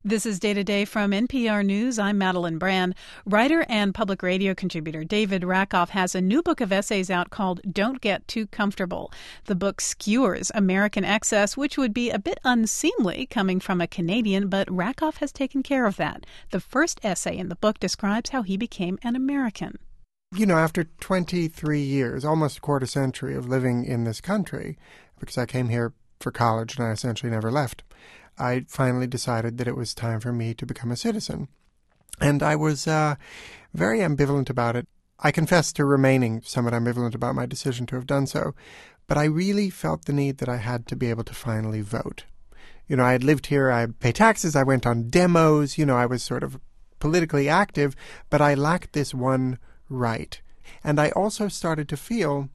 This is Day to Day from NPR News. I'm Madeline Brand. Writer and public radio contributor David Rakoff has a new book of essays out called Don't Get Too Comfortable. The book skewers American excess, which would be a bit unseemly coming from a Canadian, but Rakoff has taken care of that. The first essay in the book describes how he became an American. You know, after 23 years, almost a quarter century of living in this country, because I came here for college and I essentially never left, I finally decided that it was time for me to become a citizen. And I was very ambivalent about it. I confess to remaining somewhat ambivalent about my decision to have done so, but I really felt the need that I had to be able to finally vote. You know, I had lived here, I pay taxes, I went on demos, I was sort of politically active, but I lacked this one right. And I also started to feel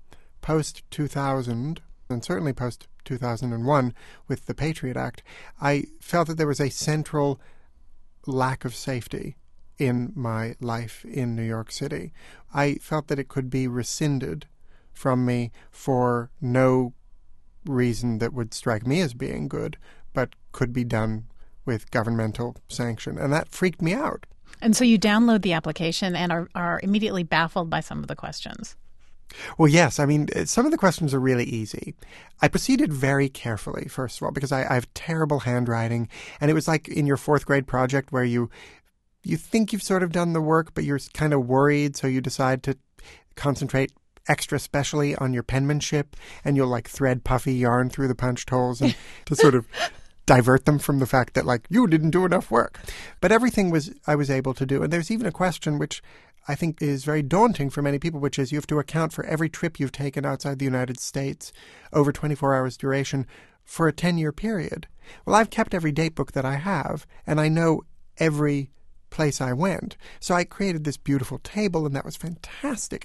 post-2000, and certainly post-2001 with the Patriot Act, I felt that there was a central lack of safety in my life in New York City. I felt that it could be rescinded from me for no reason that would strike me as being good, but could be done with governmental sanction. And that freaked me out. And so you download the application and are immediately baffled by some of the questions. Well, yes. I mean, some of the questions are really easy. I proceeded very carefully, first of all, because I have terrible handwriting. And it was like in your fourth grade project where you think you've sort of done the work, but you're kind of worried. So you decide to concentrate extra specially on your penmanship. And you'll like thread puffy yarn through the punched holes and to sort of divert them from the fact that like you didn't do enough work. But everything I was able to do. And there's even a question which I think is very daunting for many people, which is you have to account for every trip you've taken outside the United States over 24 hours duration for a 10-year period. Well, I've kept every date book that I have, and I know every place I went. So I created this beautiful table, and that was fantastic.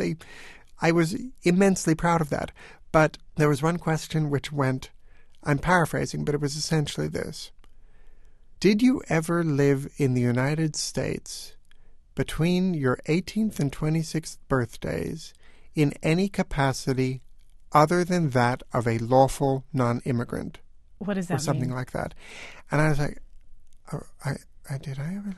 I was immensely proud of that. But there was one question which went, I'm paraphrasing, but it was essentially this. Did you ever live in the United States between your 18th and 26th birthdays in any capacity other than that of a lawful non-immigrant? What does that mean? Or something like that. And I was like, did I ever?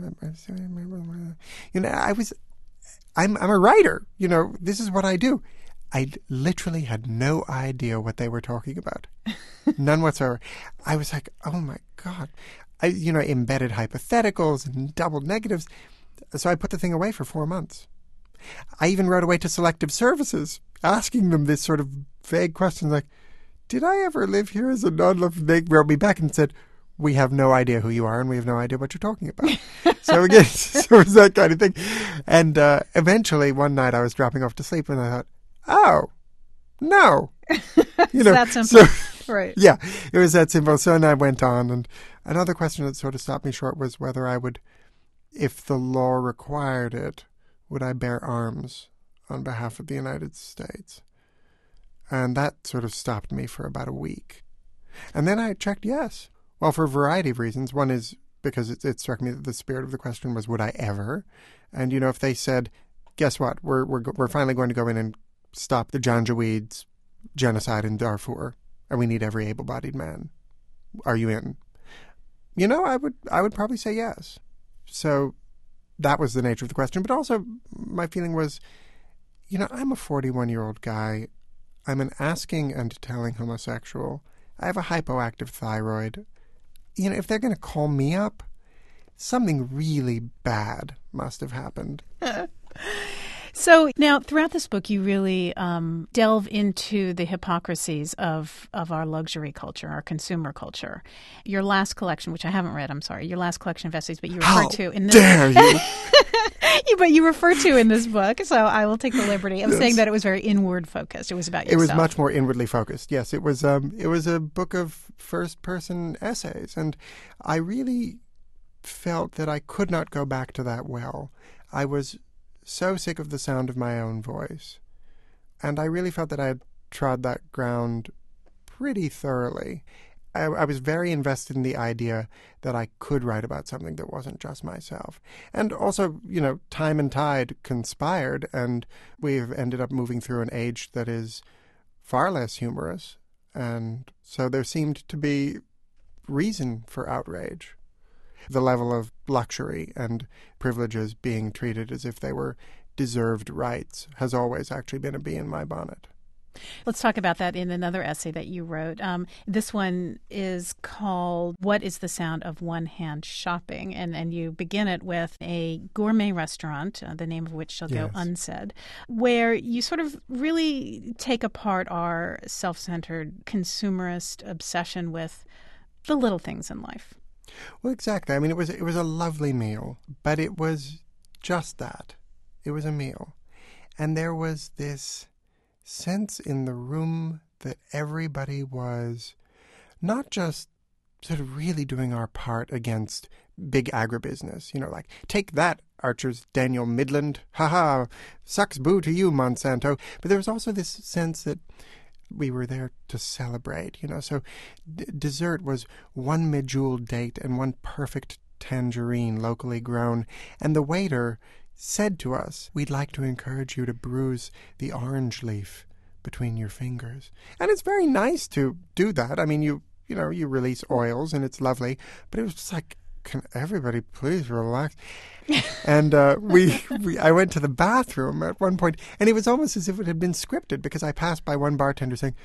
I'm a writer. This is what I do. I literally had no idea what they were talking about. None whatsoever. I was like, oh my God. I embedded hypotheticals and double negatives. So I put the thing away for 4 months. I even wrote away to Selective Services, asking them this sort of vague question like, did I ever live here as a non-lawful? They wrote me back and said, we have no idea who you are and we have no idea what you're talking about. So again, so it was that kind of thing. And eventually one night I was dropping off to sleep and I thought, oh, no. It's that simple. So, right. Yeah, it was that simple. So then I went on. And another question that sort of stopped me short was whether I would, if the law required it, would I bear arms on behalf of the United States? And that sort of stopped me for about a week. And then I checked yes. Well, for a variety of reasons. One is because it struck me that the spirit of the question was, would I ever? And, if they said, guess what, we're finally going to go in and stop the Janjaweeds genocide in Darfur, and we need every able-bodied man. Are you in? I would probably say yes. So that was the nature of the question. But also my feeling was, I'm a 41-year-old guy. I'm an asking and telling homosexual. I have a hypoactive thyroid. If they're going to call me up, something really bad must have happened. So now, throughout this book, you really delve into the hypocrisies of our luxury culture, our consumer culture. Your last collection, which I haven't read, I'm sorry, your last collection of essays, but you refer to in this. Dare you? But you refer to in this book, so I will take the liberty of saying that it was very inward focused. It was about yourself. It was much more inwardly focused. Yes, it was a book of first person essays, and I really felt that I could not go back to that well. I was so sick of the sound of my own voice. And I really felt that I had trod that ground pretty thoroughly. I was very invested in the idea that I could write about something that wasn't just myself. And also, time and tide conspired, and we've ended up moving through an age that is far less humorous. And so there seemed to be reason for outrage. the level of luxury and privileges being treated as if they were deserved rights has always actually been a bee in my bonnet. Let's talk about that in another essay that you wrote. This one is called What is the Sound of One-Hand Shopping? And you begin it with a gourmet restaurant, the name of which shall go unsaid, where you sort of really take apart our self-centered consumerist obsession with the little things in life. Well, exactly. I mean, it was a lovely meal, but it was just that. It was a meal. And there was this sense in the room that everybody was not just sort of really doing our part against big agribusiness, like, take that, Archer's Daniel Midland, ha, sucks boo to you, Monsanto. But there was also this sense that we were there to celebrate, so dessert was one medjool date and one perfect tangerine locally grown, and the waiter said to us, we'd like to encourage you to bruise the orange leaf between your fingers. And it's very nice to do that. I mean, you release oils and it's lovely, but it was just like, can everybody please relax? And I went to the bathroom at one point, and it was almost as if it had been scripted, because I passed by one bartender saying,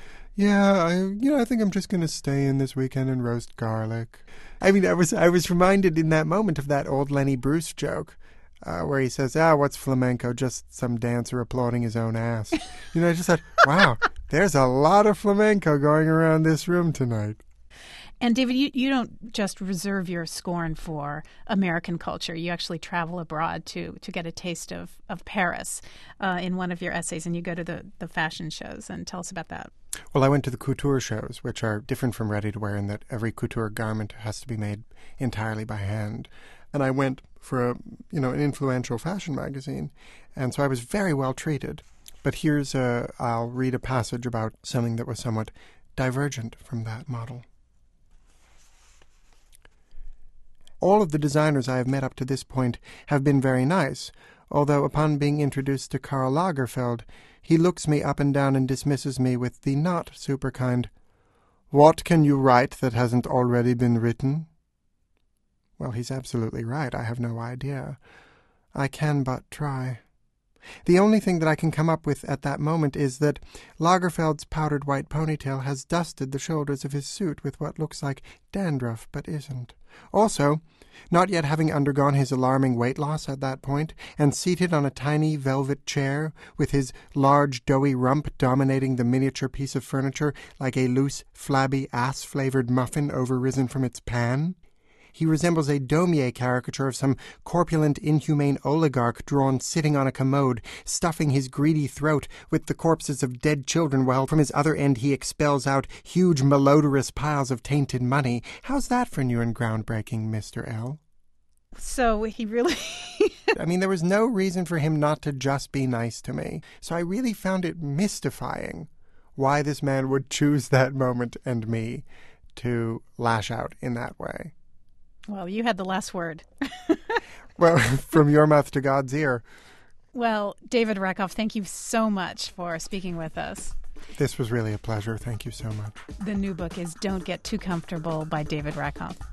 I think I'm just going to stay in this weekend and roast garlic. I mean, I was reminded in that moment of that old Lenny Bruce joke, where he says, what's flamenco? Just some dancer applauding his own ass. I just thought, wow, there's a lot of flamenco going around this room tonight. And David, you don't just reserve your scorn for American culture. You actually travel abroad to get a taste of Paris in one of your essays, and you go to the fashion shows. And tell us about that. Well, I went to the couture shows, which are different from ready-to-wear in that every couture garment has to be made entirely by hand. And I went for an influential fashion magazine, and so I was very well treated. But I'll read a passage about something that was somewhat divergent from that model. All of the designers I have met up to this point have been very nice, although upon being introduced to Karl Lagerfeld, he looks me up and down and dismisses me with the not super kind, "What can you write that hasn't already been written?" Well, he's absolutely right. I have no idea. I can but try. The only thing that I can come up with at that moment is that Lagerfeld's powdered white ponytail has dusted the shoulders of his suit with what looks like dandruff but isn't. Also, not yet having undergone his alarming weight loss at that point, and seated on a tiny velvet chair, with his large doughy rump dominating the miniature piece of furniture like a loose, flabby, ass-flavored muffin overrisen from its pan, he resembles a Daumier caricature of some corpulent, inhumane oligarch drawn sitting on a commode, stuffing his greedy throat with the corpses of dead children, while from his other end he expels out huge, malodorous piles of tainted money. How's that for new and groundbreaking, Mr. L? So he really... I mean, there was no reason for him not to just be nice to me. So I really found it mystifying why this man would choose that moment and me to lash out in that way. Well, you had the last word. Well, from your mouth to God's ear. Well, David Rakoff, thank you so much for speaking with us. This was really a pleasure. Thank you so much. The new book is Don't Get Too Comfortable by David Rakoff.